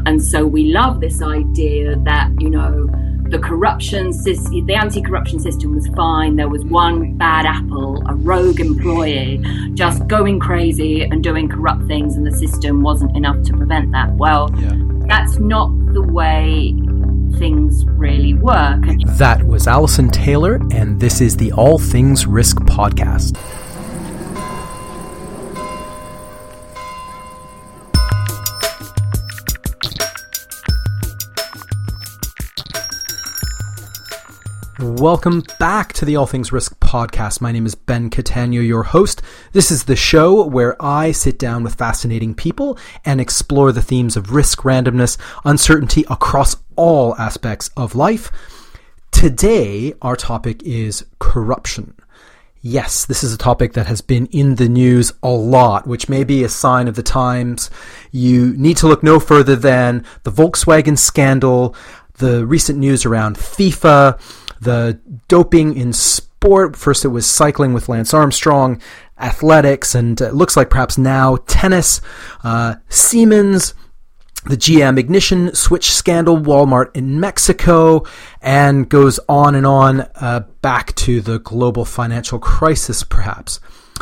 And so we love this idea that, the anti-corruption system was fine. There was one bad apple, a rogue employee, just going crazy and doing corrupt things, and the system wasn't enough to prevent that. Well, that's not the way things really work. That was Alison Taylor, and this is the All Things Risk podcast. Welcome back to the All Things Risk podcast. My name is Ben Catania, your host. This is the show where I sit down with fascinating people and explore the themes of risk, randomness, uncertainty across all aspects of life. Today, our topic is corruption. Yes, this is a topic that has been in the news a lot, which may be a sign of the times. You need to look no further than the Volkswagen scandal, the recent news around FIFA, the doping in sport. First it was cycling with Lance Armstrong, athletics, and it looks like perhaps now tennis, Siemens, the GM ignition switch scandal, Walmart in Mexico, and goes on and on back to the global financial crisis perhaps.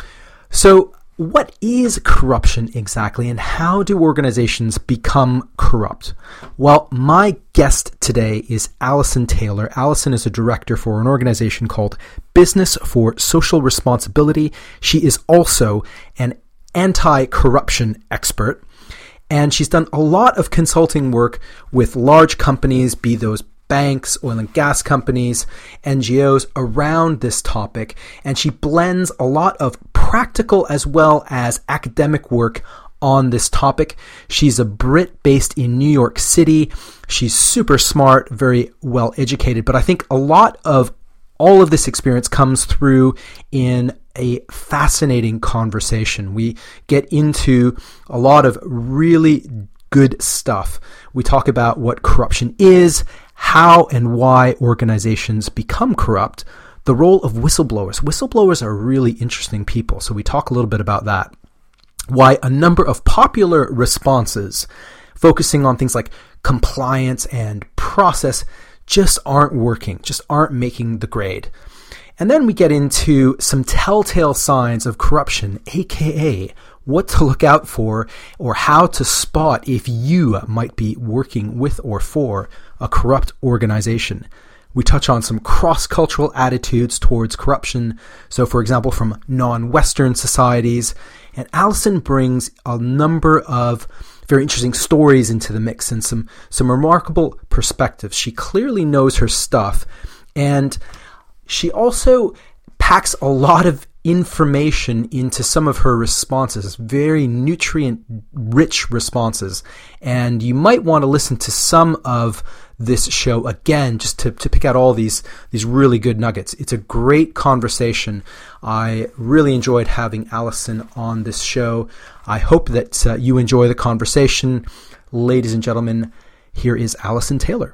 So what is corruption exactly, and how do organizations become corrupt? Well, my guest today is Alison Taylor. Alison is a director for an organization called Business for Social Responsibility. She is also an anti-corruption expert, and she's done a lot of consulting work with large companies, be those banks, oil and gas companies, NGOs, around this topic, and she blends a lot of practical as well as academic work on this topic. She's a Brit based in New York City. She's super smart, very well educated, but I think a lot of all of this experience comes through in a fascinating conversation. We get into a lot of really good stuff. We talk about what corruption is, how and why organizations become corrupt, the role of whistleblowers. Whistleblowers are really interesting people, so we talk a little bit about that. Why a number of popular responses focusing on things like compliance and process just aren't working, just aren't making the grade. And then we get into some telltale signs of corruption, aka what to look out for or how to spot if you might be working with or for a corrupt organization. We touch on some cross-cultural attitudes towards corruption. So, for example, from non-Western societies. And Alison brings a number of very interesting stories into the mix and some remarkable perspectives. She clearly knows her stuff. And she also packs a lot of information into some of her responses, very nutrient-rich responses. And you might want to listen to some of this show again, just to pick out all these really good nuggets. It's a great conversation. I really enjoyed having Alison on this show. I hope that you enjoy the conversation. Ladies and gentlemen, here is Alison Taylor.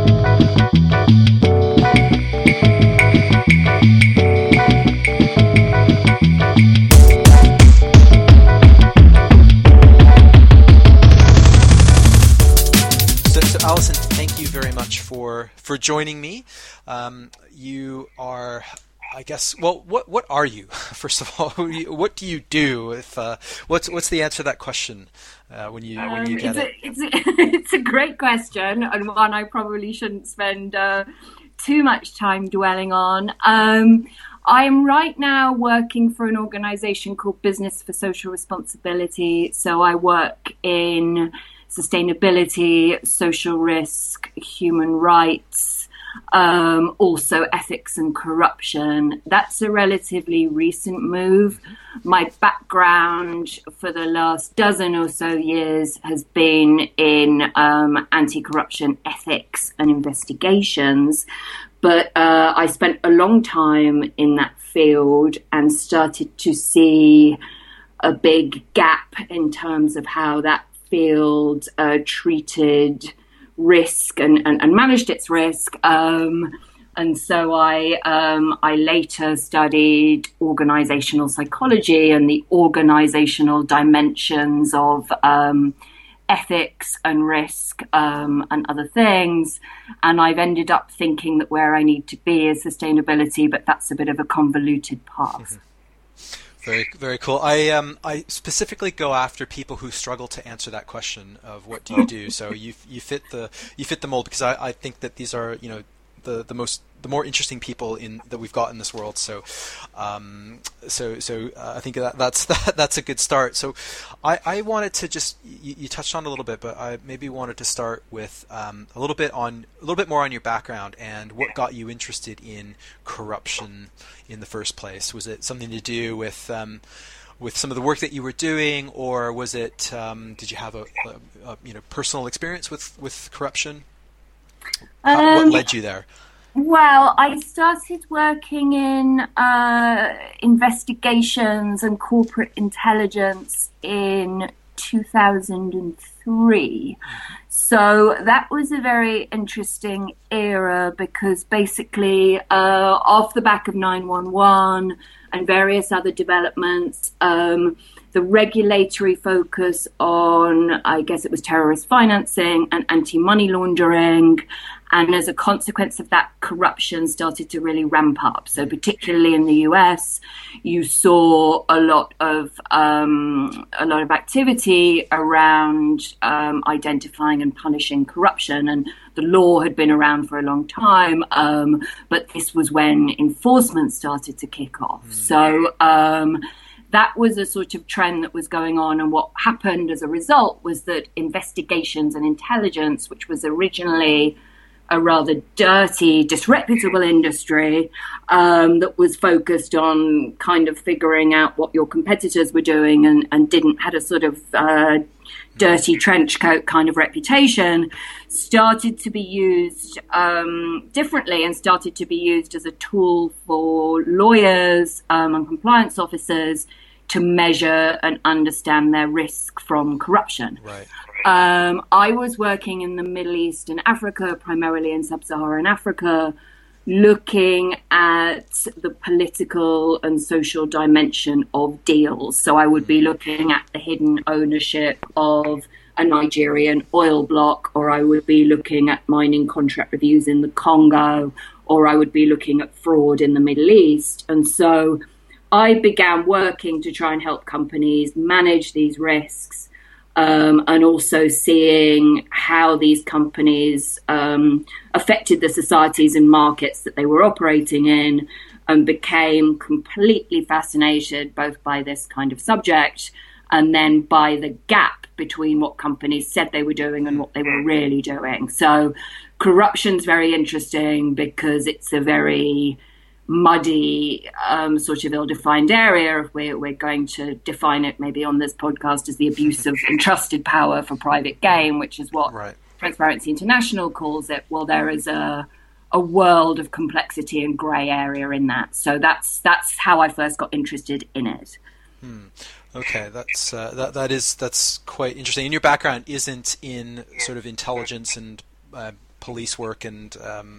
Alison, thank you very much for joining me. You are, I guess, well, what are you? First of all, what do you do? What's the answer to that question when you get it? It's a great question, and one I probably shouldn't spend too much time dwelling on. I'm right now working for an organization called Business for Social Responsibility. So I work in sustainability, social risk, human rights, also ethics and corruption. That's a relatively recent move. My background for the last dozen or so years has been in anti-corruption ethics and investigations. But I spent a long time in that field and started to see a big gap in terms of how that field treated risk and managed its risk. And so I later studied organizational psychology and the organizational dimensions of ethics and risk and other things. And I've ended up thinking that where I need to be is sustainability, but that's a bit of a convoluted path. Very, very cool. I specifically go after people who struggle to answer that question of what do you do. So you fit the mold, because I think that these are, you know, the more interesting people that we've got in this world. So I think that's a good start. So I wanted to just, you touched on it a little bit, but I maybe wanted to start with a little bit more on your background and what got you interested in corruption in the first place. Was it something to do with some of the work that you were doing, or was it did you have a personal experience with corruption? What led you there? Well, I started working in investigations and corporate intelligence in 2003. So that was a very interesting era, because basically off the back of 9/11 and various other developments, the regulatory focus on, I guess it was terrorist financing and anti-money laundering, and as a consequence of that, corruption started to really ramp up. So particularly in the US, you saw a lot of activity around identifying and punishing corruption, and the law had been around for a long time, but this was when enforcement started to kick off. So that was a sort of trend that was going on, and what happened as a result was that investigations and intelligence, which was originally a rather dirty, disreputable industry that was focused on kind of figuring out what your competitors were doing and had a sort of dirty trench coat kind of reputation, started to be used differently, and started to be used as a tool for lawyers and compliance officers to measure and understand their risk from corruption. Right. I was working in the Middle East and Africa, primarily in sub-Saharan Africa, looking at the political and social dimension of deals. So I would be looking at the hidden ownership of a Nigerian oil block, or I would be looking at mining contract reviews in the Congo, or I would be looking at fraud in the Middle East. And so I began working to try and help companies manage these risks, and also seeing how these companies affected the societies and markets that they were operating in, and became completely fascinated both by this kind of subject and then by the gap between what companies said they were doing and what they were really doing. So corruption's very interesting because it's a very muddy, sort of ill-defined area. We're going to define it maybe on this podcast as the abuse of entrusted power for private gain, which is what Transparency International calls it. Well, there is a world of complexity and grey area in that. So that's how I first got interested in it. Okay, that's quite interesting. And your background isn't in sort of intelligence and police work and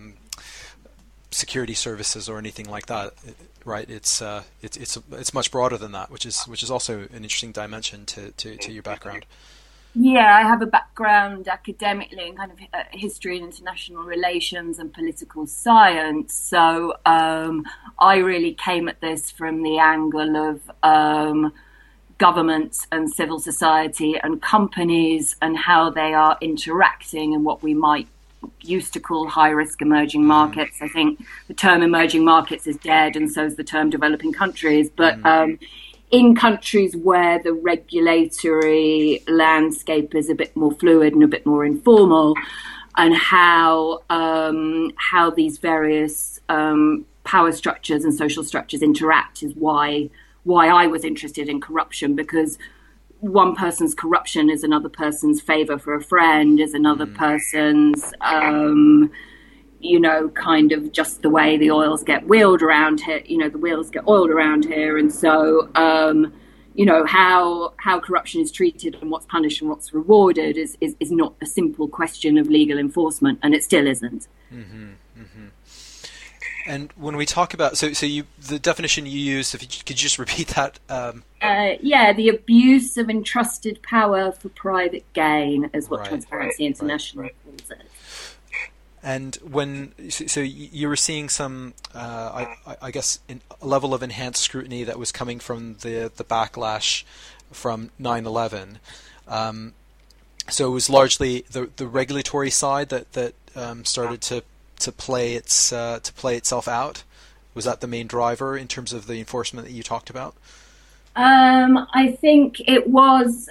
security services or anything like that, right? It's much broader than that, which is also an interesting dimension to your background. Yeah, I have a background academically in kind of history and international relations and political science. So I really came at this from the angle of government and civil society and companies and how they are interacting in what we might used to call high-risk emerging markets. I think the term emerging markets is dead, and so is the term developing countries. But in countries where the regulatory landscape is a bit more fluid and a bit more informal, and how these various power structures and social structures interact is why I was interested in corruption, because one person's corruption is another person's favor for a friend, is another person's, kind of just the way the oils get wheeled around here, the wheels get oiled around here. And so, how corruption is treated and what's punished and what's rewarded is not a simple question of legal enforcement, and it still isn't. And when we talk about the definition you used, if you could you just repeat that? The abuse of entrusted power for private gain is what Transparency International calls it. And you were seeing some, I guess, a level of enhanced scrutiny that was coming from the backlash from 9/11. So it was largely the regulatory side that started to play itself out. Was that the main driver in terms of the enforcement that you talked about? I think it was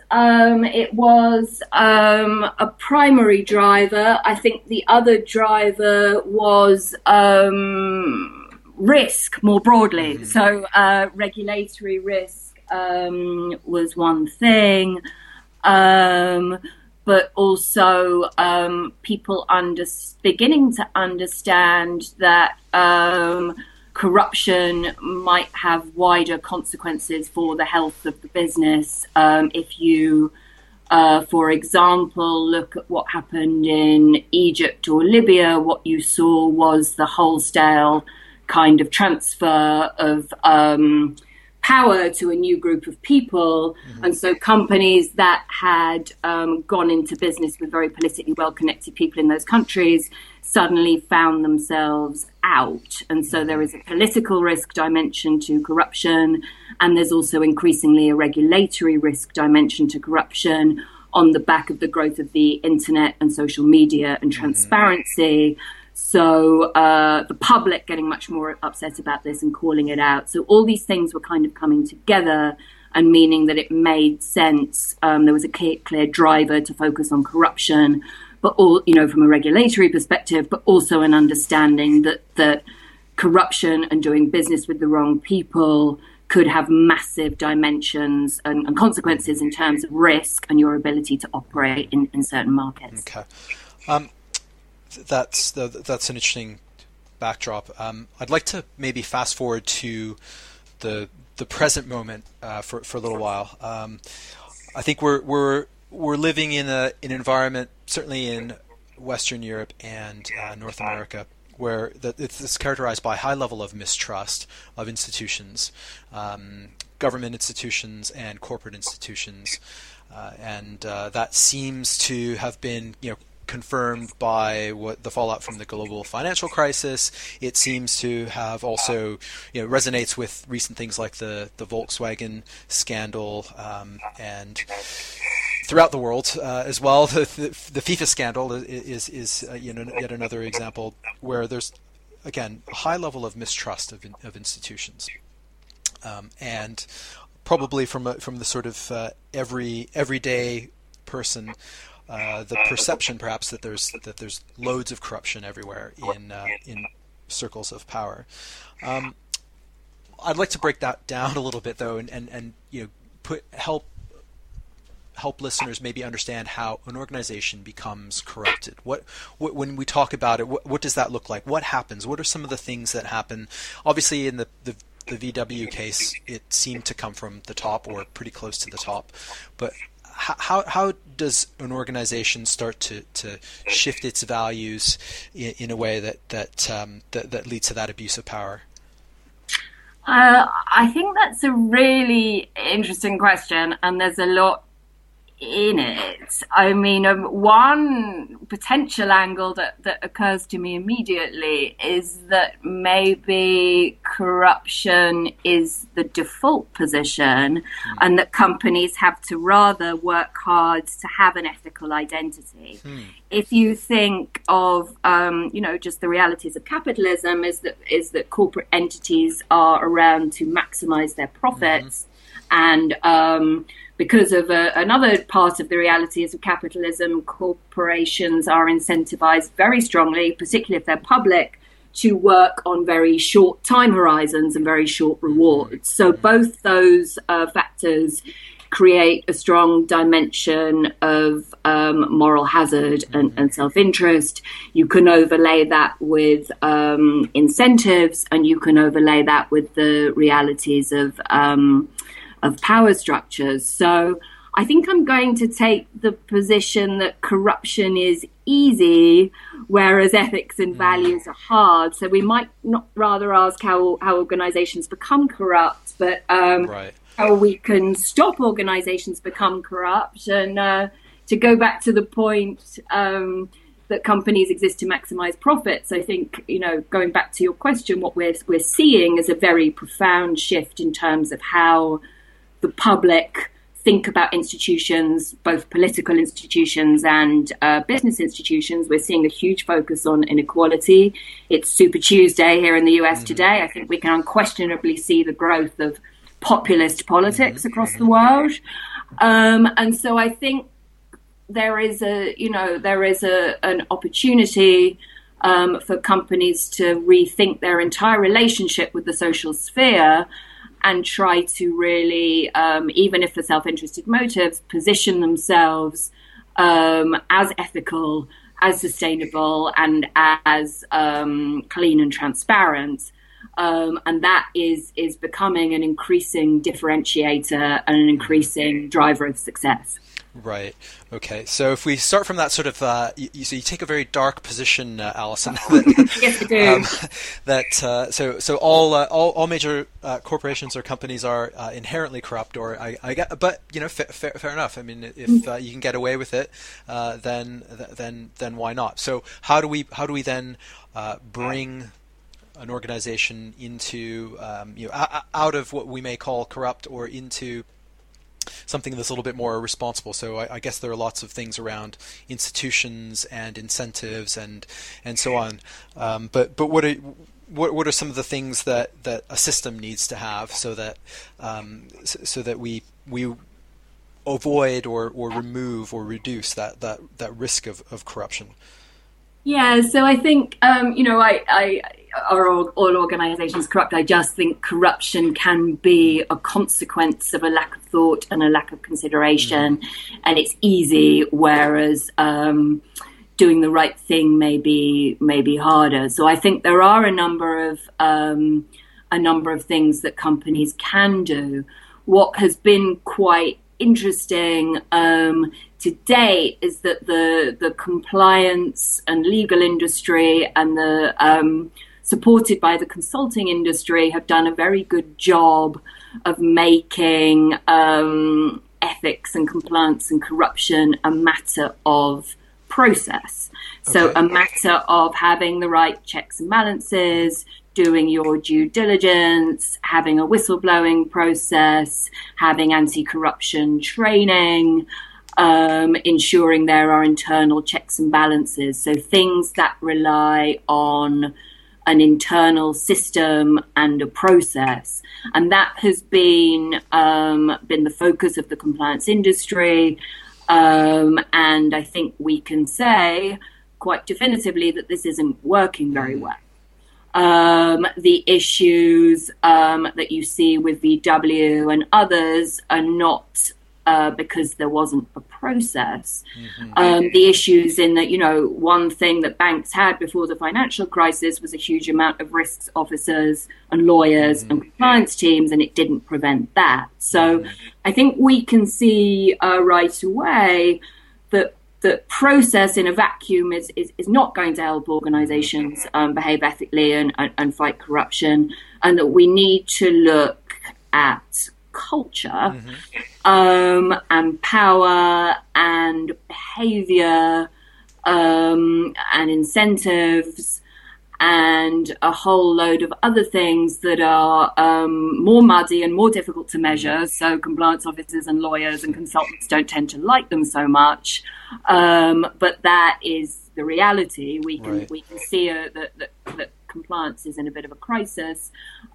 a primary driver. I think the other driver was risk more broadly. Mm-hmm. So regulatory risk was one thing, but also people beginning to understand that corruption might have wider consequences for the health of the business. If you, for example, look at what happened in Egypt or Libya, what you saw was the wholesale kind of transfer of power to a new group of people. Mm-hmm. And so companies that had gone into business with very politically well-connected people in those countries suddenly found themselves out. And so there is a political risk dimension to corruption, and there's also increasingly a regulatory risk dimension to corruption on the back of the growth of the internet and social media and transparency. So the public getting much more upset about this and calling it out. So all these things were kind of coming together and meaning that it made sense. There was a clear driver to focus on corruption, but all, from a regulatory perspective, but also an understanding that corruption and doing business with the wrong people could have massive dimensions and consequences in terms of risk and your ability to operate in certain markets. Okay. That's an interesting backdrop. I'd like to maybe fast forward to the present moment for a little while. I think we're living in an environment, certainly in Western Europe and North America, where it's characterized by a high level of mistrust of institutions, government institutions and corporate institutions, and that seems to have been, confirmed by what the fallout from the global financial crisis. It seems to have also, resonates with recent things like the Volkswagen scandal, and throughout the world as well. The FIFA scandal is yet another example where there's, again, a high level of mistrust of institutions, and probably from the sort of everyday person. The perception, perhaps, that there's loads of corruption everywhere in circles of power. I'd like to break that down a little bit, though, and help listeners maybe understand how an organization becomes corrupted. What when we talk about it, what does that look like? What happens? What are some of the things that happen? Obviously, in the VW case, it seemed to come from the top or pretty close to the top, but how does an organization start to shift its values in a way that leads to that abuse of power? I think that's a really interesting question, and there's a lot in it. I mean, one potential angle that occurs to me immediately is that maybe corruption is the default position, and that companies have to rather work hard to have an ethical identity. If you think of just the realities of capitalism, is that corporate entities are around to maximize their profits, and because of another part of the realities of capitalism, corporations are incentivized very strongly, particularly if they're public, to work on very short time horizons and very short rewards. So both those factors create a strong dimension of moral hazard and self-interest. You can overlay that with incentives, and you can overlay that with the realities of power structures. So I think I'm going to take the position that corruption is easy whereas ethics and values are hard. So we might not rather ask how organizations become corrupt, but how we can stop organizations become corrupt. And to go back to the point that companies exist to maximize profits, I think, going back to your question, what we're seeing is a very profound shift in terms of how the public think about institutions, both political institutions and business institutions. We're seeing a huge focus on inequality. It's Super Tuesday here in the US today. I think we can unquestionably see the growth of populist politics across the world. And so I think there is an opportunity for companies to rethink their entire relationship with the social sphere and try to really, even if for self-interested motives, position themselves as ethical, as sustainable, and as clean and transparent. And that is becoming an increasing differentiator and an increasing driver of success. Right. Okay. So if we start from that sort of, you take a very dark position, Alison. Yes, I do. So all major corporations or companies are inherently corrupt, or I get, but fair enough. I mean, if you can get away with it, then why not? So how do we then bring an organization into out of what we may call corrupt or into something that's a little bit more responsible? So I guess there are lots of things around institutions and incentives and so on. But what are some of the things that a system needs to have so that we avoid or remove or reduce that risk of corruption? Yeah, so I think, are all organizations corrupt? I just think corruption can be a consequence of a lack of thought and a lack of consideration, and it's easy, whereas doing the right thing may be harder. So I think there are a number of things that companies can do. What has been quite interesting to date is that the compliance and legal industry and the supported by the consulting industry have done a very good job of making ethics and compliance and corruption a matter of process. So a matter of having the right checks and balances, doing your due diligence, having a whistleblowing process, having anti-corruption training, ensuring there are internal checks and balances. So things that rely on an internal system and a process. And that has been the focus of the compliance industry. And I think we can say quite definitively that this isn't working very well. The issues that you see with VW and others are not because there wasn't a process. The issues in that, one thing that banks had before the financial crisis was a huge amount of risks officers and lawyers and compliance teams, and it didn't prevent that. So I think we can see right away that the process in a vacuum is not going to help organizations behave ethically and fight corruption, and that we need to look at culture and power and behavior and incentives and a whole load of other things that are more muddy and more difficult to measure. So compliance officers and lawyers and consultants don't tend to like them so much. But that is the reality. We can see that compliance is in a bit of a crisis,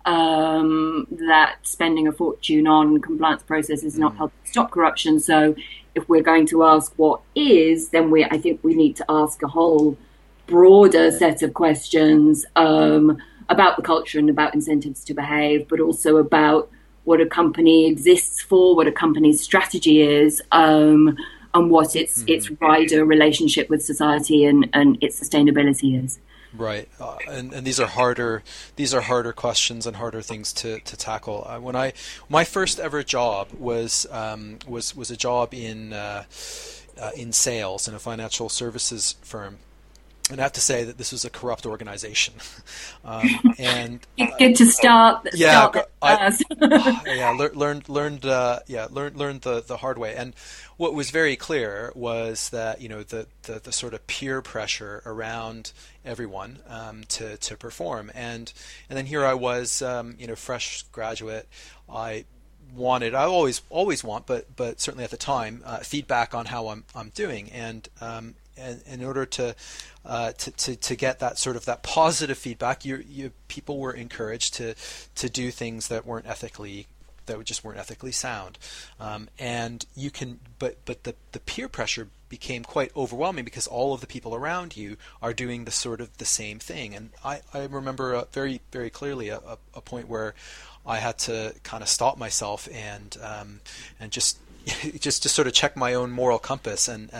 that spending a fortune on compliance processes is not helping stop corruption. So if we're going to ask what is, then I think we need to ask a whole broader set of questions about the culture and about incentives to behave, but also about what a company exists for, what a company's strategy is, and what its wider relationship with society and its sustainability is. Right, and these are harder questions and harder things to tackle. My first ever job was a job in sales in a financial services firm. And I have to say that this was a corrupt organization. And it's good to start. Yeah, learned the hard way. And what was very clear was that, you know, the sort of peer pressure around everyone to perform. And then here I was, you know, fresh graduate. I always want, but certainly at the time, feedback on how I'm doing. And in order to get that sort of that positive feedback, people were encouraged to do things that just weren't ethically sound, and you can. But the peer pressure became quite overwhelming because all of the people around you are doing the sort of the same thing. And I remember very very clearly a point where I had to kind of stop myself and just to sort of check my own moral compass and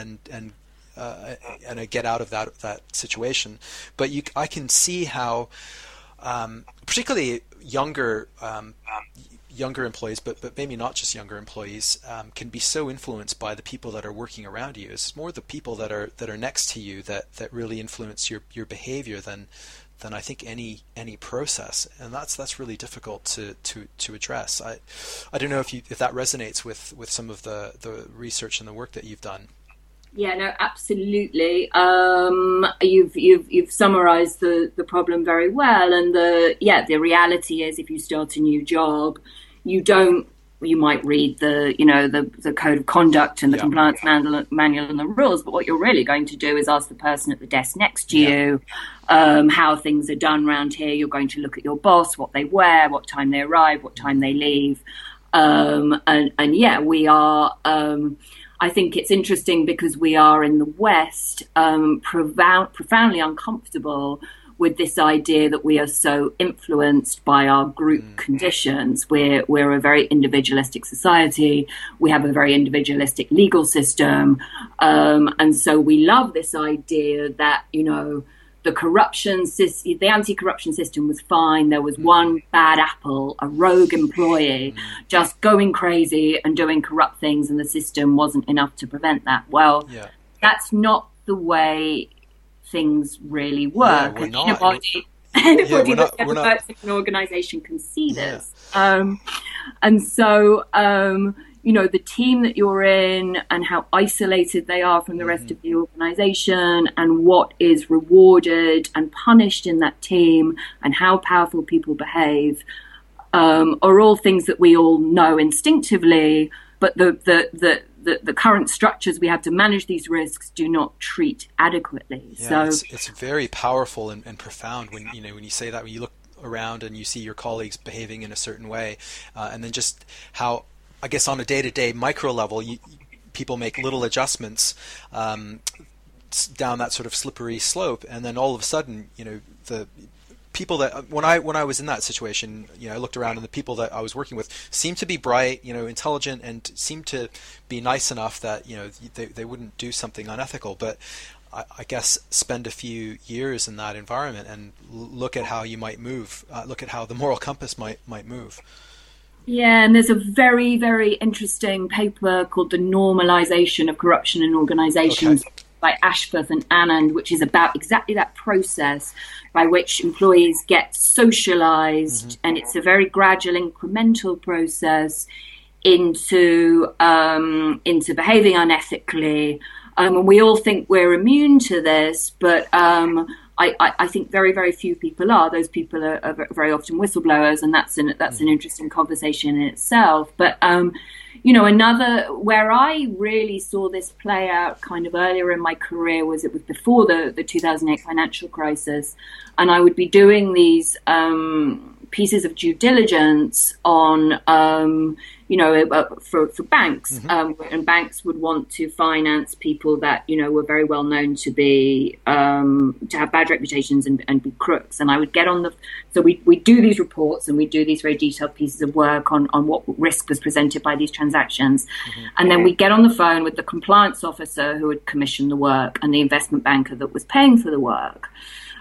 I get out of that situation. But I can see how, particularly younger employees, but maybe not just younger employees, can be so influenced by the people that are working around you. It's more the people that are next to you that really influence your behavior than I think any process, and that's really difficult to address. I don't know if that resonates with some of the research and the work that you've done. Yeah, no, absolutely. You've summarized the problem very well. And the reality is, if you start a new job, you might read the code of conduct and the compliance manual and the rules, but what you're really going to do is ask the person at the desk next to you how things are done around here. You're going to look at your boss, what they wear, what time they arrive, what time they leave. We are... I think it's interesting because we are in the West profoundly uncomfortable with this idea that we are so influenced by our group conditions. We're a very individualistic society. We have a very individualistic legal system. And so we love this idea that, you know, the anti-corruption system was fine. There was one bad apple, a rogue employee, just going crazy and doing corrupt things, and the system wasn't enough to prevent that. Well, that's not the way things really work. Yeah, Anybody that ever works in an organisation can see this. And so, you know, the team that you're in and how isolated they are from the rest of the organisation and what is rewarded and punished in that team and how powerful people behave are all things that we all know instinctively, but the current structures we have to manage these risks do not treat adequately. Yeah, so it's very powerful and profound when you say that, when you look around and you see your colleagues behaving in a certain way, and then just how, I guess, on a day-to-day micro level, people make little adjustments down that sort of slippery slope, and then all of a sudden, you know, the people that when I was in that situation, you know, I looked around and the people that I was working with seemed to be bright, you know, intelligent, and seemed to be nice enough that, you know, they wouldn't do something unethical. But I guess spend a few years in that environment and look at how you might move, look at how the moral compass might move. Yeah, and there's a very, very interesting paper called The Normalization of Corruption in Organizations by Ashworth and Anand, which is about exactly that process by which employees get socialized, and it's a very gradual, incremental process into behaving unethically. And we all think we're immune to this, but I think very, very few people are. Those people are very often whistleblowers, and that's an interesting conversation in itself. But you know, another where I really saw this play out kind of earlier in my career was before the 2008 financial crisis, and I would be doing these pieces of due diligence on for banks, and banks would want to finance people that, you know, were very well known to be to have bad reputations and be crooks. And I would get on so we do these reports and we do these very detailed pieces of work on what risk was presented by these transactions, and then we get on the phone with the compliance officer who had commissioned the work and the investment banker that was paying for the work.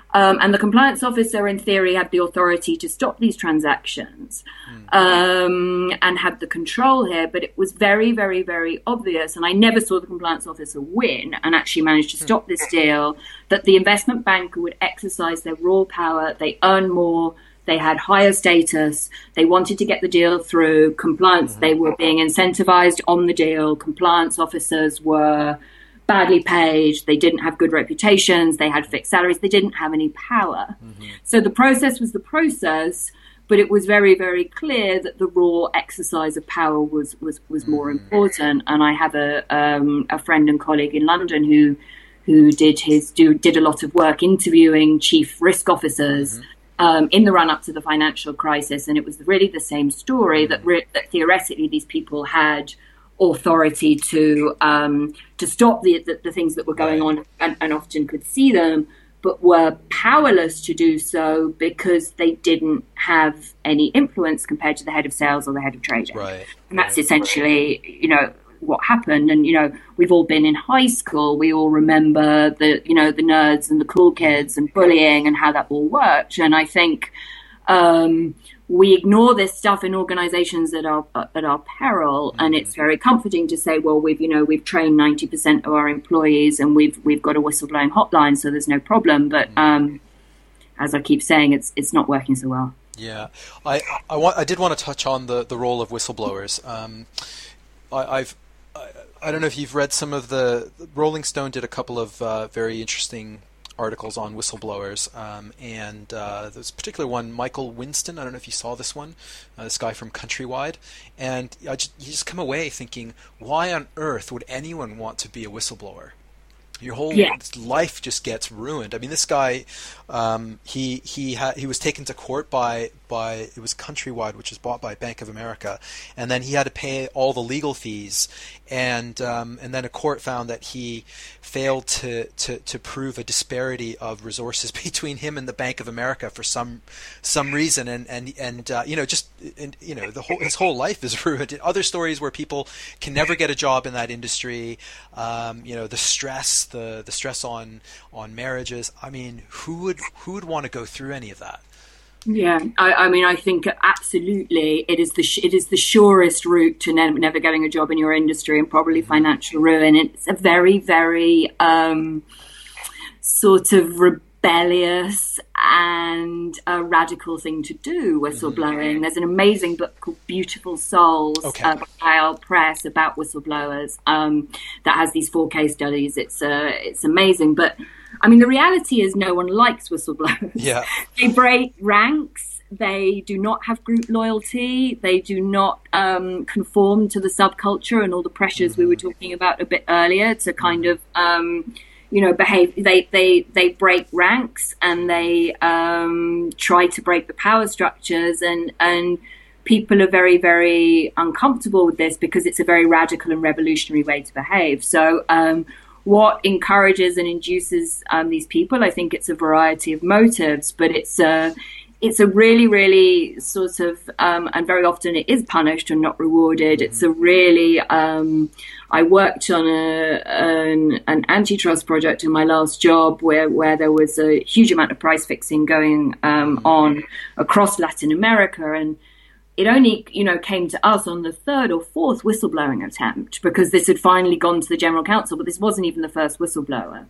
And the compliance officer, in theory, had the authority to stop these transactions and had the control here. But it was very, very, very obvious, and I never saw the compliance officer win and actually manage to stop this deal, that the investment banker would exercise their raw power. They earn more. They had higher status. They wanted to get the deal through. Compliance, they were being incentivized on the deal. Compliance officers were badly paid. They didn't have good reputations. They had fixed salaries. They didn't have any power. So the process was the process, but it was very, very clear that the raw exercise of power was more important. And I have a friend and colleague in London who did a lot of work interviewing chief risk officers in the run-up to the financial crisis, and it was really the same story, that theoretically these people had authority to stop the things that were going on, and often could see them, but were powerless to do so because they didn't have any influence compared to the head of sales or the head of trading. And that's essentially, what happened. And we've all been in high school. We all remember the nerds and the cool kids and bullying and how that all worked. And I think we ignore this stuff in organizations at our peril. And it's very comforting to say, well, we've trained 90% of our employees and we've got a whistleblowing hotline, so there's no problem. But as I keep saying, it's not working so well. Yeah, I did want to touch on the role of whistleblowers. I don't know if you've read some of Rolling Stone did a couple of very interesting articles on whistleblowers, and there's a particular one, Michael Winston. I don't know if you saw this one, this guy from Countrywide, and you just come away thinking, why on earth would anyone want to be a whistleblower? Your whole life just gets ruined. I mean, this guy, he was taken to court by it was Countrywide, which was bought by Bank of America, and then he had to pay all the legal fees, and then a court found that he failed to prove a disparity of resources between him and the Bank of America for some reason, and his whole life is ruined. Other stories where people can never get a job in that industry, the stress. The stress on marriages. I mean, who would want to go through any of that? Yeah, I mean, I think absolutely it is the surest route to never getting a job in your industry and probably financial ruin. It's a very, very sort of rebellious and a radical thing to do, whistleblowing. There's an amazing book called Beautiful Souls by IL Press about whistleblowers that has these 4 case studies. It's amazing. But I mean, the reality is no one likes whistleblowers. Yeah. They break ranks. They do not have group loyalty. They do not conform to the subculture and all the pressures we were talking about a bit earlier to kind of behave. They break ranks and they try to break the power structures, and people are very, very uncomfortable with this because it's a very radical and revolutionary way to behave. So what encourages and induces these people, I think it's a variety of motives, but it's a really, really sort of, and very often it is punished and not rewarded. It's a really, I worked on an antitrust project in my last job where there was a huge amount of price fixing going on across Latin America, and it only, came to us on the 3rd or 4th whistleblowing attempt because this had finally gone to the general counsel, but this wasn't even the first whistleblower.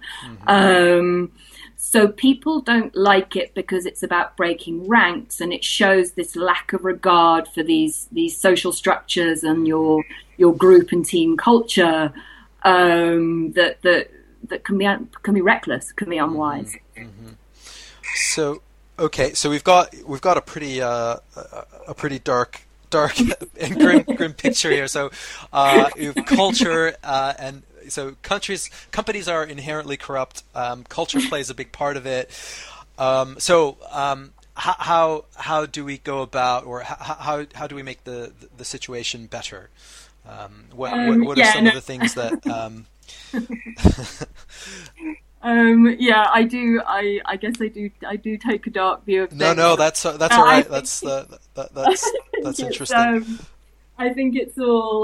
So people don't like it because it's about breaking ranks, and it shows this lack of regard for these social structures and your group and team culture that can be reckless, can be unwise. So we've got a pretty dark and grim picture here. So you have culture and. So companies are inherently corrupt. Culture plays a big part of it. How do we go about, or how do we make the situation better? What are some of the things that? I do. I guess I do take a dark view of things. No, that's all right. That's interesting. I think it's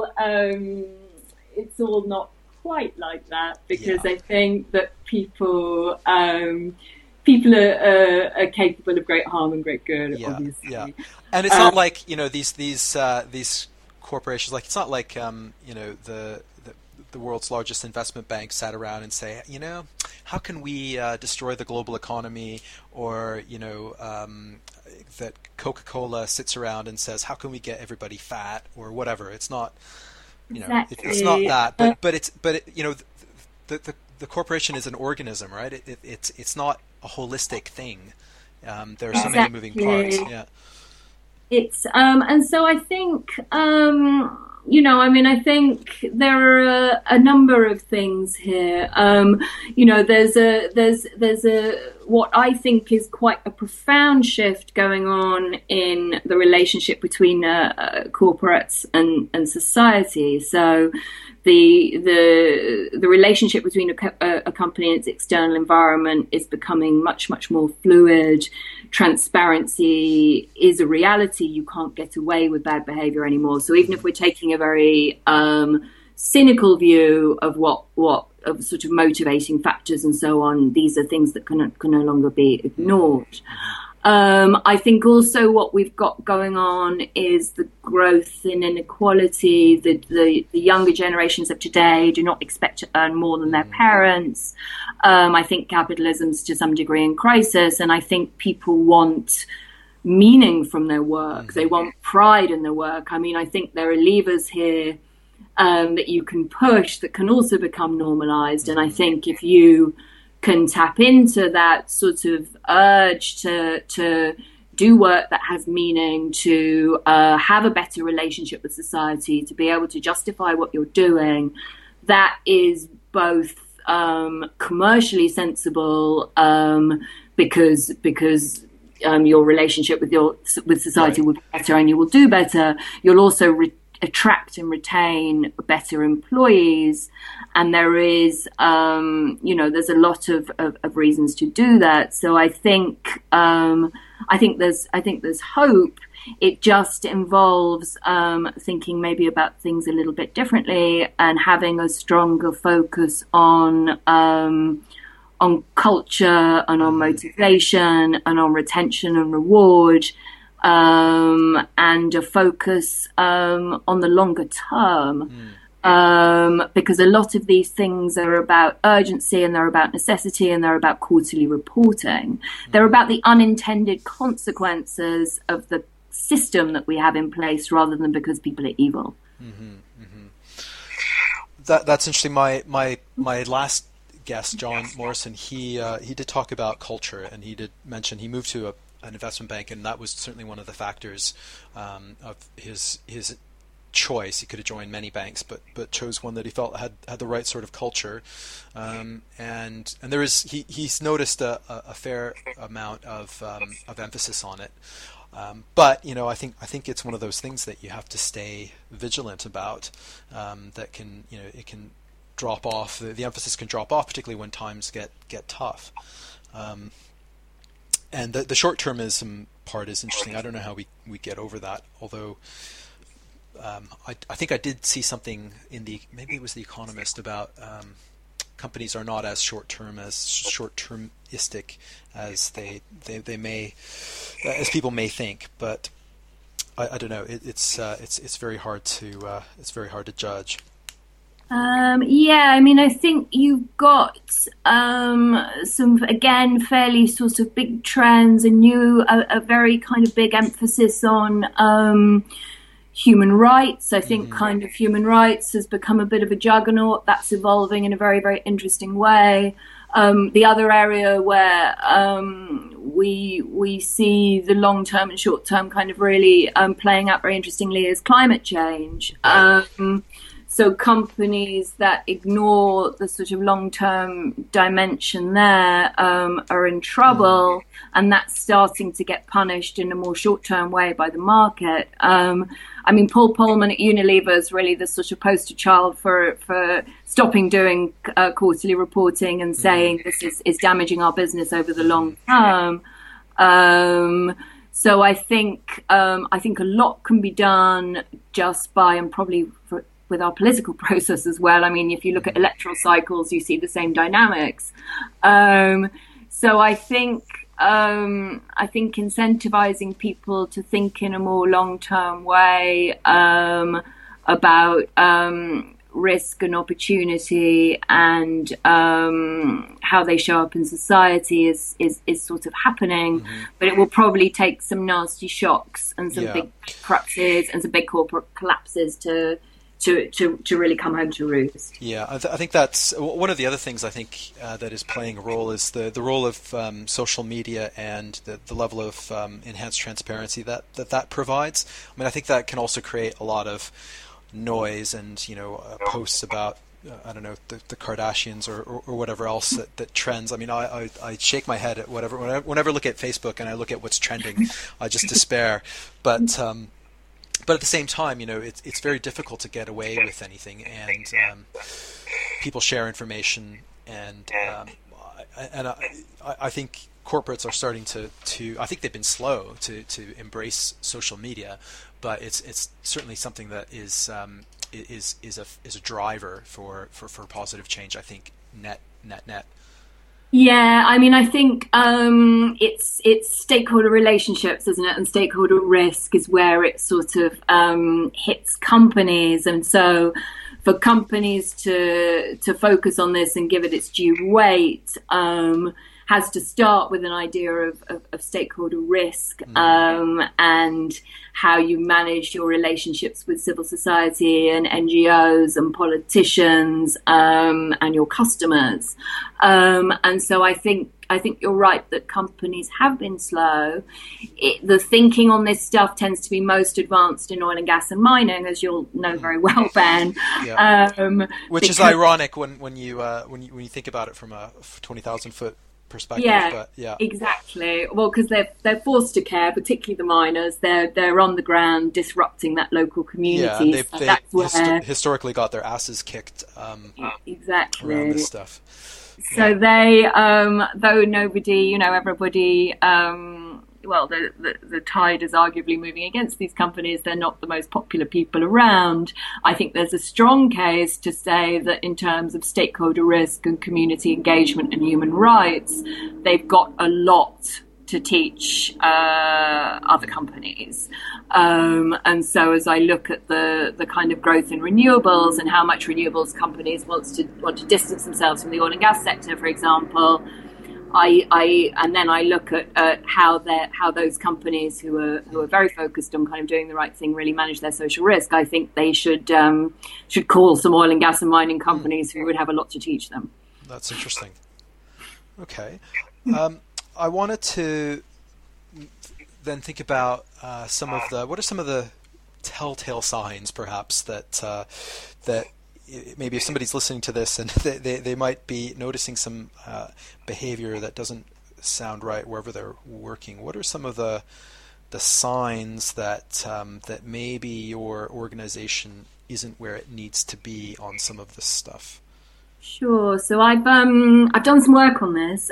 all not quite like that, because I think that people people are capable of great harm and great good, obviously. Yeah, and it's not like, these corporations, like it's not like the world's largest investment bank sat around and say, how can we destroy the global economy, or that Coca-Cola sits around and says, how can we get everybody fat, or whatever. It's not, exactly. it's not that, but the corporation is an organism, right? It's not a holistic thing. There are so many moving parts. Yeah. It's and so I think I think there are a number of things here. There's a what I think is quite a profound shift going on in the relationship between corporates and society. So the relationship between a company and its external environment is becoming much more fluid. Transparency is a reality. You can't get away with bad behavior anymore. So even if we're taking a very cynical view of what of sort of motivating factors and so on, these are things that can no longer be ignored. I think also what we've got going on is the growth in inequality. The younger generations of today do not expect to earn more than their parents. I think capitalism's to some degree in crisis, and I think people want meaning from their work. They want pride in their work. I mean, I think there are levers here that you can push that can also become normalized. And I think if you can tap into that sort of urge to do work that has meaning, to have a better relationship with society, to be able to justify what you're doing, that is both commercially sensible because your relationship with society will be better and you will do better. You'll also attract and retain better employees, and there is there's a lot of reasons to do that. So I think there's hope. It just involves thinking maybe about things a little bit differently and having a stronger focus on culture and on motivation and on retention and reward. And a focus on the longer term, because a lot of these things are about urgency and they're about necessity and they're about quarterly reporting. They're about the unintended consequences of the system that we have in place rather than because people are evil. That's interesting. My last guest, John Morrison, he did talk about culture, and he did mention he moved to an investment bank, and that was certainly one of the factors of his choice. He could have joined many banks, but chose one that he felt had the right sort of culture. And there is he's noticed a fair amount of emphasis on it. But I think it's one of those things that you have to stay vigilant about. That can it can drop off. The emphasis can drop off, particularly when times get tough. And the short-termism part is interesting. I don't know how we get over that, although I think I did see something in maybe it was The Economist about companies are not as short-termistic as they may, as people may think. But I don't know. It's very hard to judge. I think you've got some, again, fairly sort of big trends, and a very kind of big emphasis on human rights. I think kind of human rights has become a bit of a juggernaut that's evolving in a very, very interesting way. The other area where we see the long-term and short-term kind of really playing out very interestingly is climate change. So companies that ignore the sort of long-term dimension there are in trouble, and that's starting to get punished in a more short-term way by the market. Paul Polman at Unilever is really the sort of poster child for stopping doing quarterly reporting and saying this is damaging our business over the long term. So I think a lot can be done just by, and probably with our political So if you look at electoral cycles, you see the same dynamics. So So I think incentivizing people to think in a more long-term way about risk and opportunity and how they show up in society is sort of happening, but it will probably take some nasty shocks and some big bankruptcies and some big corporate collapses to really come home to roost. Yeah, I think that's one of the other things I think that is playing a role is the role of social media and the level of enhanced transparency that provides. I mean, I think that can also create a lot of noise and posts about I don't know the Kardashians or whatever else that trends. I mean, I shake my head at whenever I look at Facebook and I look at what's trending, I just despair. But at the same time, it's very difficult to get away with anything, and people share information, and I think corporates are starting to I think they've been slow to embrace social media, but it's certainly something that is a driver for positive change. I think net. Yeah, I mean, I think it's stakeholder relationships, isn't it? And stakeholder risk is where it sort of hits companies, and so for companies to focus on this and give it its due weight has to start with an idea of stakeholder risk and how you manage your relationships with civil society and NGOs and politicians and your customers. And so I think you're right that companies have been slow. The thinking on this stuff tends to be most advanced in oil and gas and mining, as you'll know very well, Ben. Yeah. Which is ironic when you think about it from a 20,000-foot perspective. Yeah, exactly. Well, because they're forced to care, particularly the miners. They're on the ground disrupting that local community. Yeah, they historically got their asses kicked. Exactly. Around this stuff. So they, though nobody, everybody. Well, the tide is arguably moving against these companies. They're not the most popular people around. I think there's a strong case to say that in terms of stakeholder risk and community engagement and human rights, they've got a lot to teach other companies. And so as I look at the kind of growth in renewables and how much renewables companies want to distance themselves from the oil and gas sector, for example, and then I look at how those companies who are very focused on kind of doing the right thing really manage their social risk. I think they should call some oil and gas and mining companies who would have a lot to teach them. That's interesting. Okay, I wanted to then think about what are some of the telltale signs, perhaps, that maybe if somebody's listening to this and they might be noticing some behavior that doesn't sound right wherever they're working. What are some of the signs that maybe your organization isn't where it needs to be on some of this stuff? Sure. So I've done some work on this.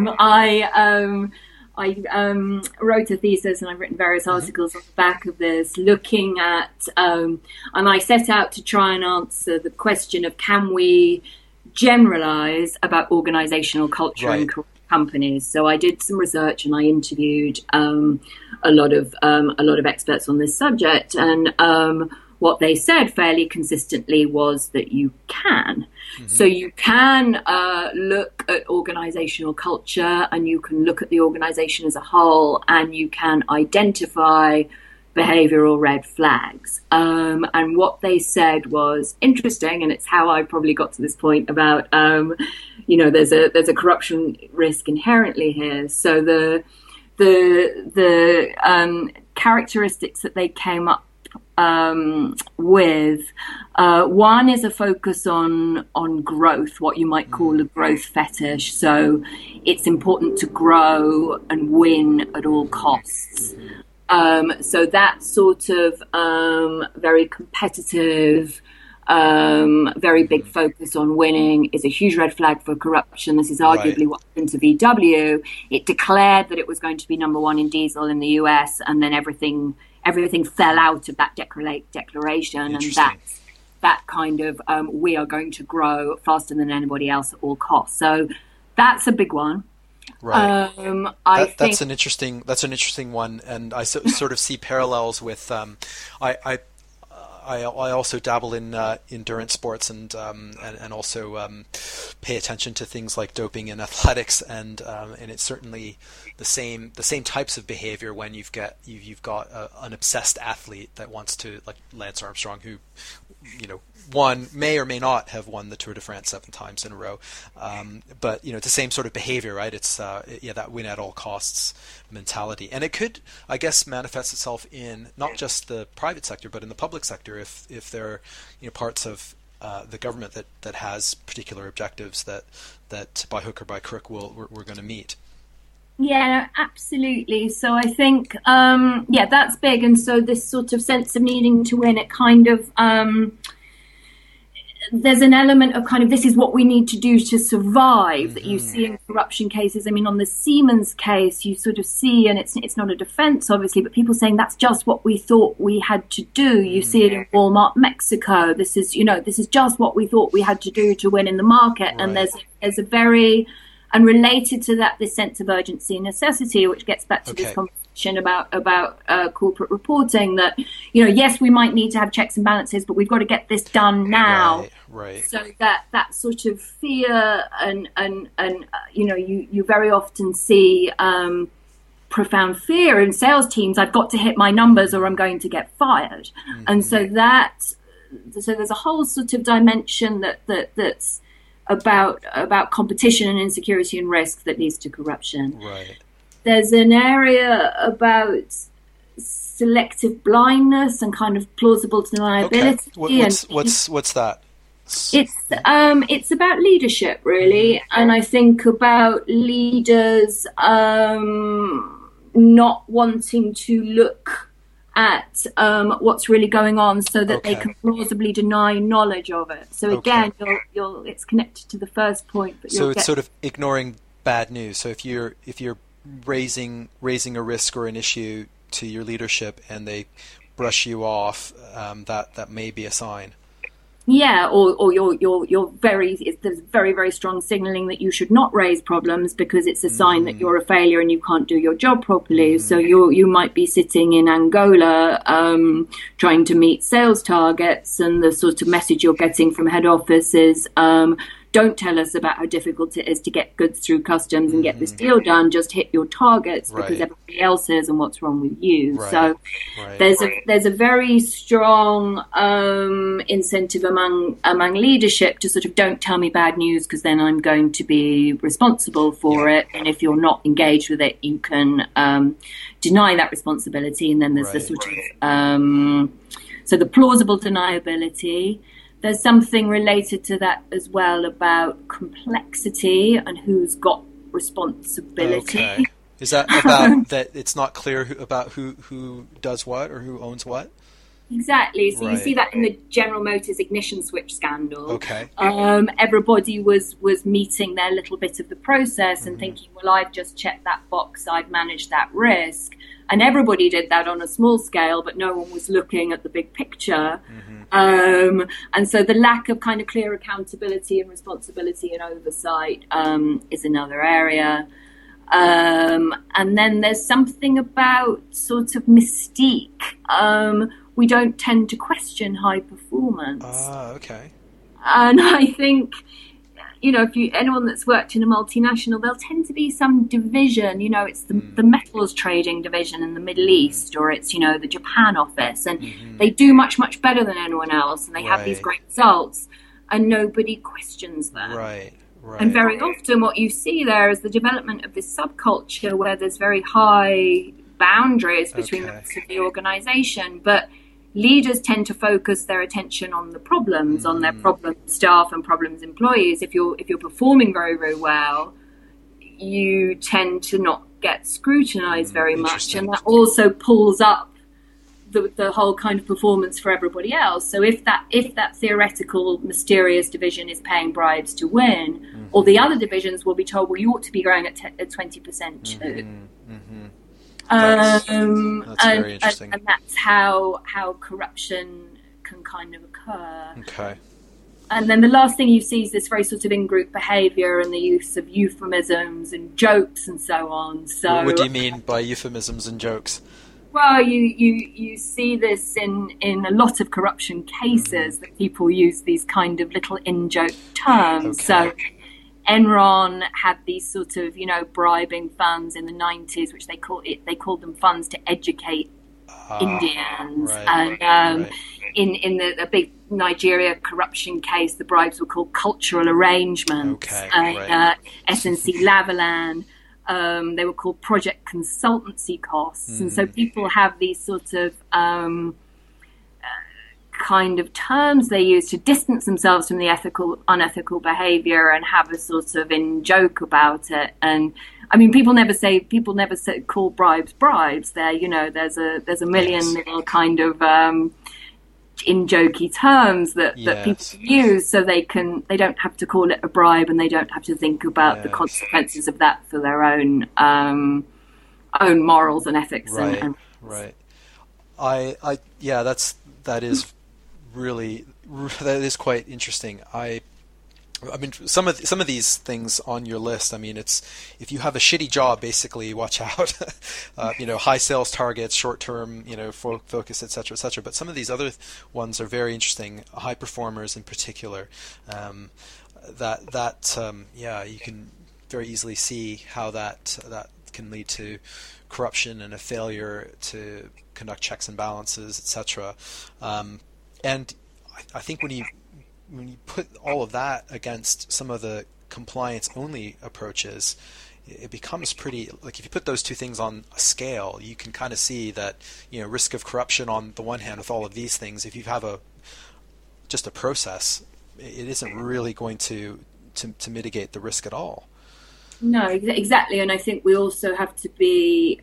I wrote a thesis and I've written various articles on the back of this, looking at, and I set out to try and answer the question of, can we generalize about organizational culture in companies? So I did some research and I interviewed a lot of experts on this subject, and what they said fairly consistently was that you can. So you can look at organizational culture, and you can look at the organization as a whole, and you can identify behavioral red flags. And what they said was interesting, and it's how I probably got to this point about, there's a corruption risk inherently here. So the characteristics that they came up with, one is a focus on growth, what you might call a growth fetish. So it's important to grow and win at all costs. So that sort of very competitive, very big focus on winning is a huge red flag for corruption. This is arguably what happened to VW. It declared that it was going to be number one in diesel in the US, and then everything fell out of that declaration, and that kind of we are going to grow faster than anybody else at all costs. So that's a big one. Right. I think That's an interesting one, and I sort of see parallels with I, I I also dabble in endurance sports and also pay attention to things like doping in athletics, and it's certainly the same types of behavior when you've got an obsessed athlete that wants to, like Lance Armstrong, who may or may not have won the Tour de France 7 times in a row, but it's the same sort of behavior, right? It's that win at all costs mentality, and it could, I guess, manifest itself in not just the private sector but in the public sector if there are parts of the government that has particular objectives that by hook or by crook we're going to meet. Yeah, absolutely. So I think, that's big. And so this sort of sense of needing to win, it kind of, there's an element of kind of, this is what we need to do to survive, that you see in corruption cases. I mean, on the Siemens case, you sort of see, and it's not a defense, obviously, but people saying that's just what we thought we had to do. You see it in Walmart Mexico. This is just what we thought we had to do to win in the market. Right. And there's a very... And related to that, this sense of urgency and necessity, which gets back to this conversation about corporate reporting, that, yes, we might need to have checks and balances, but we've got to get this done now. Right. So that sort of fear and you very often see profound fear in sales teams. I've got to hit my numbers or I'm going to get fired. Mm-hmm. And so there's a whole sort of dimension that's about competition and insecurity and risk that leads to corruption. Right. There's an area about selective blindness and kind of plausible deniability. Okay. What's that? It's about leadership, really, and I think about leaders not wanting to look at what's really going on, so that they can plausibly deny knowledge of it. So again, it's connected to the first point. But so it's sort of ignoring bad news. So if you're raising a risk or an issue to your leadership and they brush you off, that may be a sign. Yeah, or there's very, very strong signaling that you should not raise problems because it's a sign that you're a failure and you can't do your job properly. Mm-hmm. So you might be sitting in Angola trying to meet sales targets, and the sort of message you're getting from head office is, don't tell us about how difficult it is to get goods through customs and get this deal done. Just hit your targets because everybody else is, and what's wrong with you. Right. So there's a very strong incentive among leadership to sort of, don't tell me bad news because then I'm going to be responsible for it. And if you're not engaged with it, you can deny that responsibility. And then there's the sort of so the plausible deniability. There's something related to that as well about complexity and who's got responsibility. Okay. Is that about that it's not clear about who does what or who owns what? Exactly. So you see that in the General Motors ignition switch scandal. Okay. Everybody was meeting their little bit of the process and thinking, well, I've just checked that box, I've managed that risk. And everybody did that on a small scale, but no one was looking at the big picture. And so the lack of kind of clear accountability and responsibility and oversight is another area. And then there's something about sort of mystique. We don't tend to question high performance. Okay. And I think, if anyone that's worked in a multinational, there'll tend to be some division. It's the metals trading division in the Middle East, or it's the Japan office, and they do much, much better than anyone else, and they have these great results, and nobody questions them. Right. And very often, what you see there is the development of this subculture where there's very high boundaries between the rest of the organization, but leaders tend to focus their attention on the problems, on their problem staff and problems employees. If you're performing very, very well, you tend to not get scrutinized very much, and that also pulls up the whole kind of performance for everybody else. So if that theoretical mysterious division is paying bribes to win, all the other divisions will be told, well, you ought to be growing at 20% too. That's very interesting. And that's how corruption can kind of occur. Okay. And then the last thing you see is this very sort of in-group behaviour and the use of euphemisms and jokes and so on. So, what do you mean by euphemisms and jokes? Well, you see this in a lot of corruption cases, that people use these kind of little in-joke terms. Okay. So Enron had these sort of, bribing funds in the 90s, which they called them funds to educate Indians. Right, and right. In the big Nigeria corruption case, the bribes were called cultural arrangements. Okay, and right. SNC Lavalin, they were called project consultancy costs. And so people have these sort of kind of terms they use to distance themselves from the unethical behavior and have a sort of in joke about it. And I mean, people never call bribes. There, there's a million little kind of in jokey terms that people use, so they don't have to call it a bribe, and they don't have to think about the consequences of that for their own morals and ethics. Right, and right. That is quite interesting. I mean, some of these things on your list. I mean, it's, if you have a shitty job, basically, watch out. High sales targets, short term, focus, etc., etc. But some of these other ones are very interesting. High performers, in particular, you can very easily see how that can lead to corruption and a failure to conduct checks and balances, etc. And I think when you put all of that against some of the compliance-only approaches, it becomes pretty, like, if you put those two things on a scale, you can kind of see that, risk of corruption on the one hand with all of these things, if you have just a process, it isn't really going to mitigate the risk at all. No, exactly. And I think we also have to be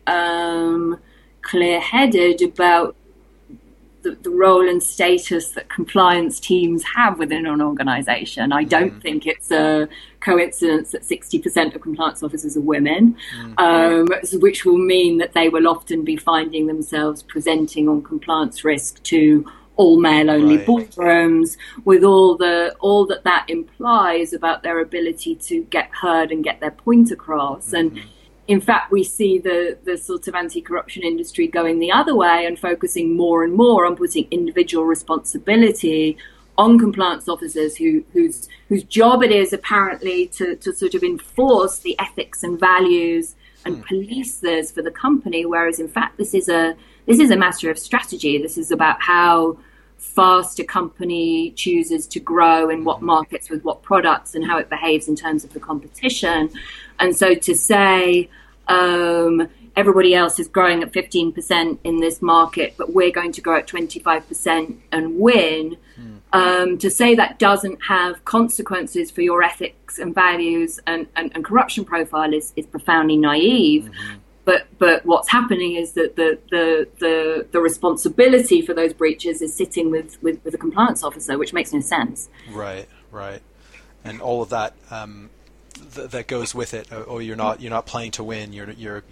clear-headed about the role and status that compliance teams have within an organisation. I don't think it's a coincidence that 60% of compliance officers are women, which will mean that they will often be finding themselves presenting on compliance risk to all male-only boardrooms, with all that implies about their ability to get heard and get their point across. And in fact, we see the sort of anti-corruption industry going the other way and focusing more and more on putting individual responsibility on compliance officers whose job it is apparently to sort of enforce the ethics and values and police this for the company, whereas in fact this is a matter of strategy. This is about how fast a company chooses to grow in what markets with what products and how it behaves in terms of the competition. And so to say everybody else is growing at 15% in this market, but we're going to grow at 25% and win, to say that doesn't have consequences for your ethics and values and corruption profile is profoundly naive. But what's happening is that the responsibility for those breaches is sitting with a compliance officer, which makes no sense. Right. And all of that that goes with it. Oh, you're not playing to win. You're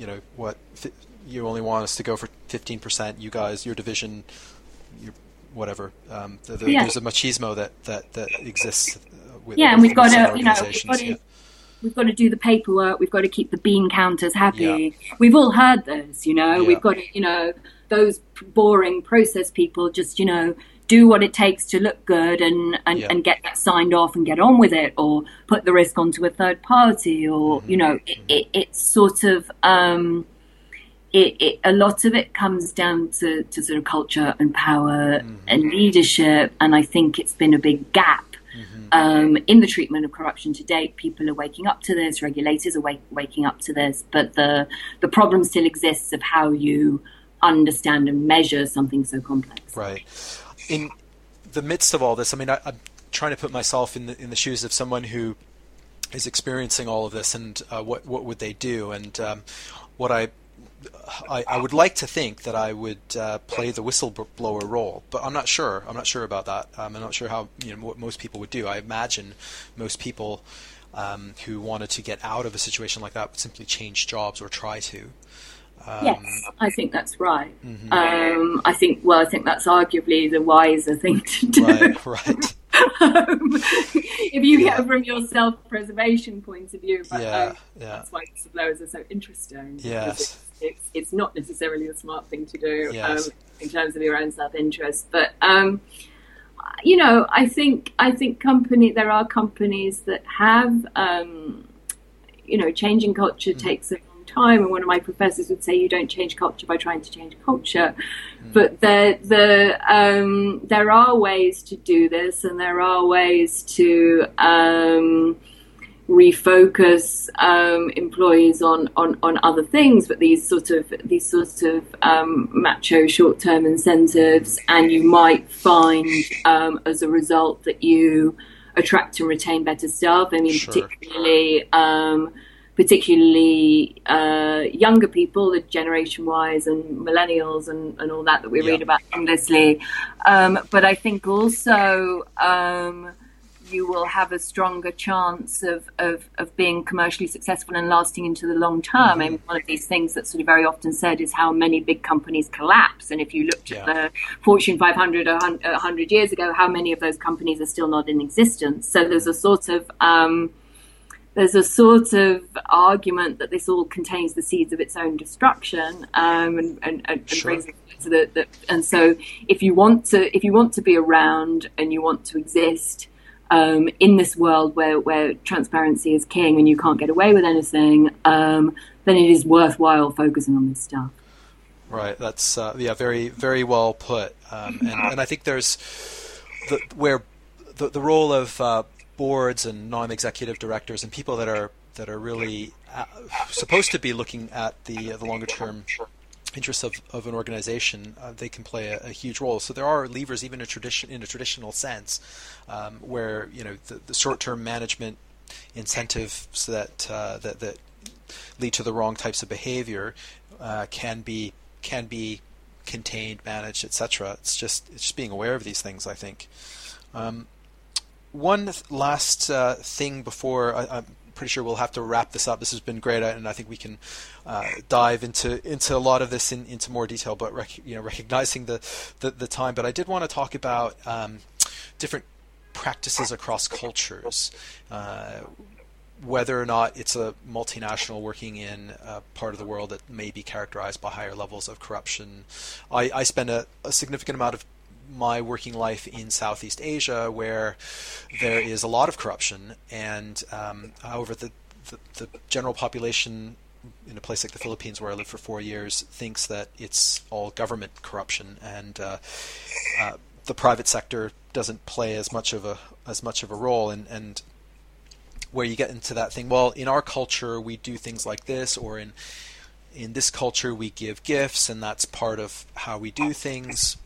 you only want us to go for 15%. You guys, your division, whatever. There's a machismo that exists. And we've got to we've got to do the paperwork. We've got to keep the bean counters happy. Yeah. We've all heard those, We've got to, those boring process people just, do what it takes to look good and get that signed off and get on with it, or put the risk onto a third party, or, it's sort of, a lot of it comes down to sort of culture and power and leadership. And I think it's been a big gap in the treatment of corruption to date. People are waking up to this, regulators are waking up to this, but the problem still exists of how you understand and measure something so complex. Right. In the midst of all this, I mean, I'm trying to put myself in the shoes of someone who is experiencing all of this, and what would they do? And what I would like to think that I would play the whistleblower role, but I'm not sure. I'm not sure about that. I'm not sure how what most people would do. I imagine most people who wanted to get out of a situation like that would simply change jobs or try to. Yes, I think that's right. I think that's arguably the wiser thing to do. Right. if you get it from your self-preservation point of view. But that's why whistleblowers are so interesting. Yes. It's not necessarily the smart thing to do in terms of your own self-interest. But, I think there are companies that have, changing culture takes a long time. And one of my professors would say, you don't change culture by trying to change culture. But there are ways to do this, and there are ways to refocus employees on other things. But these sort of macho short-term incentives, and you might find as a result that you attract and retain better staff. I mean, particularly younger people, the Generation Ys and millennials and all that we read about endlessly. But I think also you will have a stronger chance of being commercially successful and lasting into the long term. And one of these things that's sort of very often said is how many big companies collapse. And if you looked at the Fortune 500 100 years ago, how many of those companies are still not in existence? So there's a sort of argument that this all contains the seeds of its own destruction, and brings it to the. And so, if you want to be around and you want to exist in this world where transparency is king and you can't get away with anything, then it is worthwhile focusing on this stuff. Right. That's very, very well put. And I think there's the role of boards and non-executive directors and people that are really supposed to be looking at the longer term interests of an organization. They can play a huge role. So there are levers, even in a traditional sense, where the short-term management incentives that lead to the wrong types of behavior can be contained, managed, etc. It's just being aware of these things, I think. One last thing before I'm pretty sure we'll have to wrap this up. This has been great, and I think we can dive into a lot of this into more detail. But recognizing the time, but I did want to talk about different practices across cultures. Whether or not it's a multinational working in a part of the world that may be characterized by higher levels of corruption. I spend a significant amount of my working life in Southeast Asia, where there is a lot of corruption, and however the general population in a place like the Philippines, where I lived for 4 years, thinks that it's all government corruption, and the private sector doesn't play as much of a role, and where you get into that thing, well, in our culture we do things like this, or in this culture we give gifts and that's part of how we do things.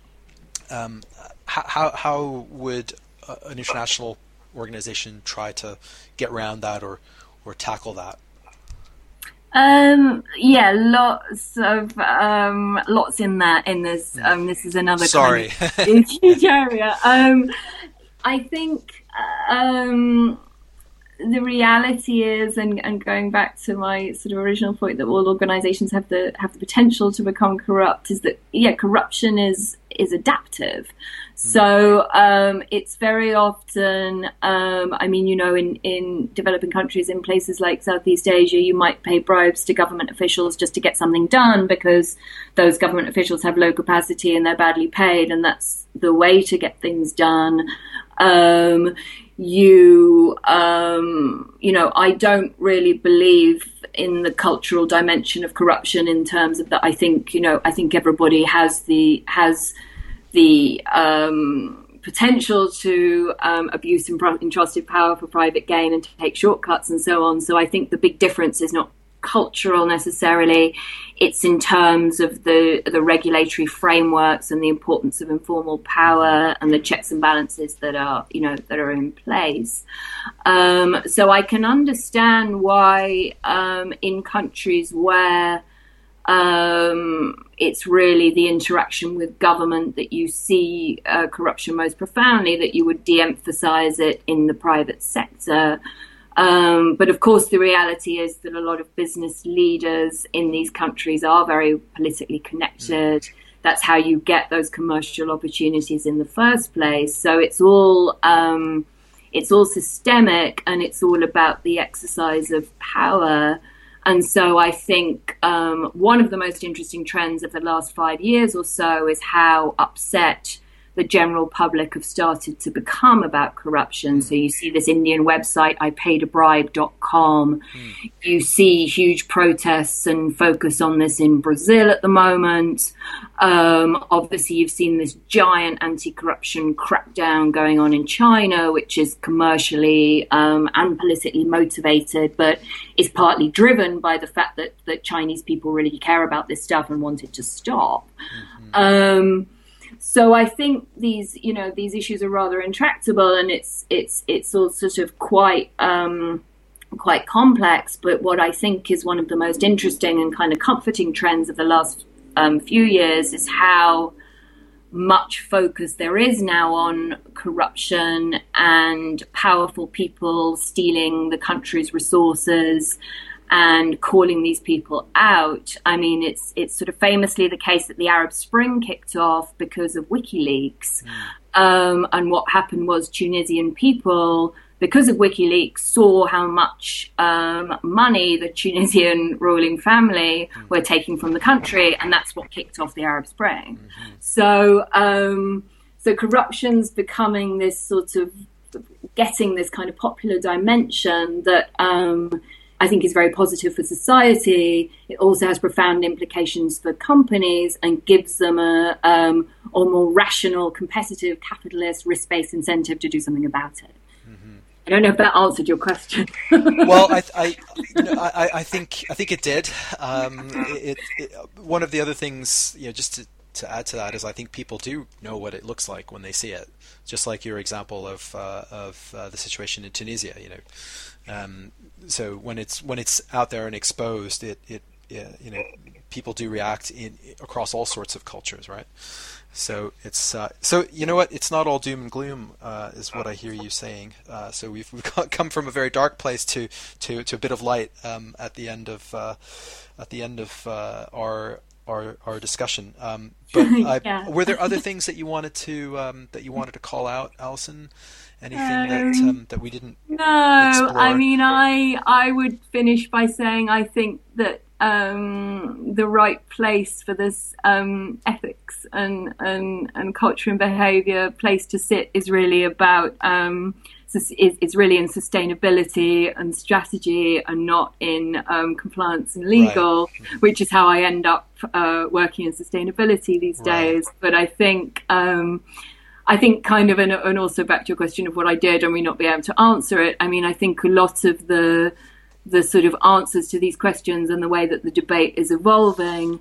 How would an international organization try to get around that or tackle that? Lots in this. This is another kind of huge area. I think the reality is, and going back to my sort of original point, that all organizations have the potential to become corrupt, is that corruption is adaptive. So it's very often, in developing countries, in places like Southeast Asia, you might pay bribes to government officials just to get something done because those government officials have low capacity and they're badly paid, and that's the way to get things done. I don't really believe in the cultural dimension of corruption in terms of that. I think everybody has the potential to abuse entrusted power for private gain and to take shortcuts and so on. So I think the big difference is not cultural necessarily. It's in terms of the regulatory frameworks and the importance of informal power and the checks and balances that are in place. So I can understand why in countries where it's really the interaction with government that you see corruption most profoundly, that you would de-emphasize it in the private sector. But of course, the reality is that a lot of business leaders in these countries are very politically connected. that's how you get those commercial opportunities in the first place. So it's all systemic, and it's all about the exercise of power. And so I think one of the most interesting trends of the last 5 years or so is how upset the general public have started to become about corruption. So you see this Indian website, ipaedabribe.com. You see huge protests and focus on this in Brazil at the moment. Obviously, you've seen this giant anti-corruption crackdown going on in China, which is commercially and politically motivated, but is partly driven by the fact that Chinese people really care about this stuff and want it to stop. So I think these issues are rather intractable, and it's all sort of quite complex. But what I think is one of the most interesting and kind of comforting trends of the last few years is how much focus there is now on corruption and powerful people stealing the country's resources and calling these people out. I mean, it's sort of famously the case that the Arab Spring kicked off because of WikiLeaks. And what happened was Tunisian people, because of WikiLeaks, saw how much money the Tunisian ruling family were taking from the country, and that's what kicked off the Arab Spring. So corruption's becoming this sort of, getting this kind of popular dimension that I think is very positive for society. It also has profound implications for companies and gives them a more rational, competitive, capitalist, risk-based incentive to do something about it. I don't know if that answered your question. Well, I think it did. One of the other things, just to add to that, is I think people do know what it looks like when they see it. Just like your example of the situation in Tunisia, so when it's out there and exposed, it people do react across all sorts of cultures, right? So it's you know what? It's not all doom and gloom, is what I hear you saying. So we've come from a very dark place to a bit of light at the end of our discussion. But were there other things that you wanted to call out, Alison? Anything that we didn't explore? I mean, I would finish by saying I think that the right place for this ethics and culture and behaviour place to sit is really about it's really in sustainability and strategy, and not in compliance and legal, right. Which is how I end up working in sustainability these days. But I think kind of, and also back to your question of what I did and we not be able to answer it. I mean, I think a lot of the sort of answers to these questions and the way that the debate is evolving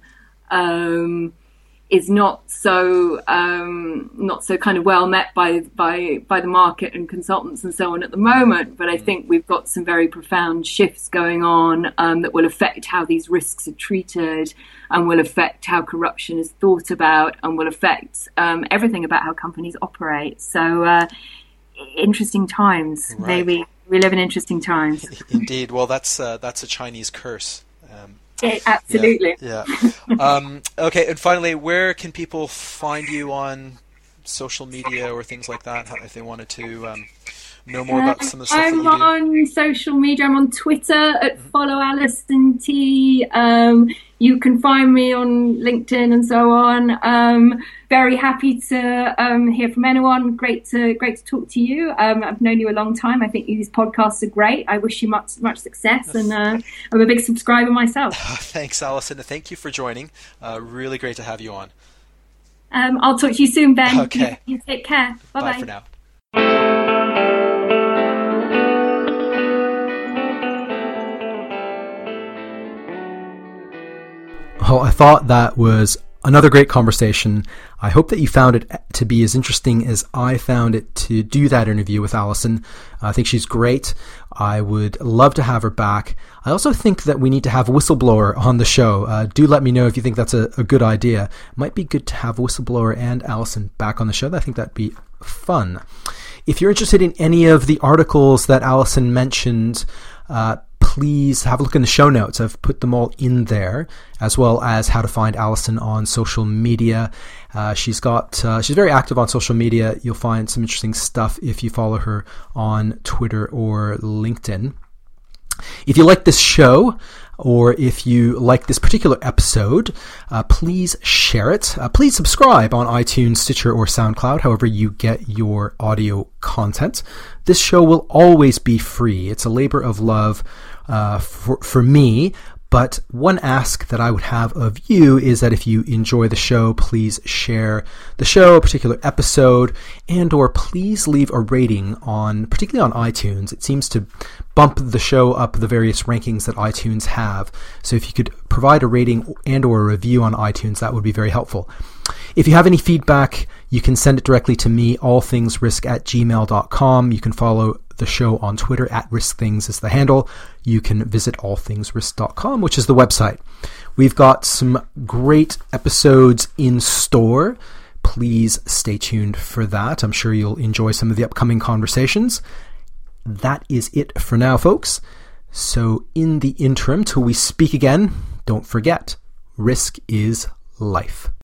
is not so kind of well met by the market and consultants and so on at the moment. But I think we've got some very profound shifts going on that will affect how these risks are treated, and will affect how corruption is thought about, and will affect everything about how companies operate. So interesting times. Right. Maybe we live in interesting times. Indeed. Well, that's a Chinese curse. Absolutely. Yeah. Okay. And finally, where can people find you on social media or things like that if they wanted to know more about some of the stuff that you do? I'm on social media. I'm on Twitter at follow Alison T. You can find me on LinkedIn and so on. Very happy to hear from anyone. Great to talk to you. I've known you a long time. I think these podcasts are great. I wish you much success, and I'm a big subscriber myself. Thanks, Alison. Thank you for joining. Really great to have you on. I'll talk to you soon, Ben. Okay. You take care. Bye-bye. Bye for now. Well, I thought that was another great conversation. I hope that you found it to be as interesting as I found it to do that interview with Alison. I think she's great. I would love to have her back. I also think that we need to have a whistleblower on the show. Do let me know if you think that's a good idea. It might be good to have a whistleblower and Alison back on the show. I think that'd be fun. If you're interested in any of the articles that Alison mentioned, please have a look in the show notes. I've put them all in there, as well as how to find Alison on social media. She's very active on social media. You'll find some interesting stuff if you follow her on Twitter or LinkedIn. If you like this show, or if you like this particular episode, please share it. Please subscribe on iTunes, Stitcher, or SoundCloud, however you get your audio content. This show will always be free. It's a labor of love for me. But one ask that I would have of you is that if you enjoy the show, please share the show, a particular episode, and or please leave a rating particularly on iTunes. It seems to bump the show up the various rankings that iTunes have. So if you could provide a rating and or a review on iTunes, that would be very helpful. If you have any feedback, you can send it directly to me, allthingsrisk@gmail.com. You can follow the show on Twitter @riskthings is the handle. You can visit allthingsrisk.com, which is the website. We've got some great episodes in store. Please stay tuned for that. I'm sure you'll enjoy some of the upcoming conversations. That is it for now, folks. So in the interim, till we speak again, don't forget, risk is life.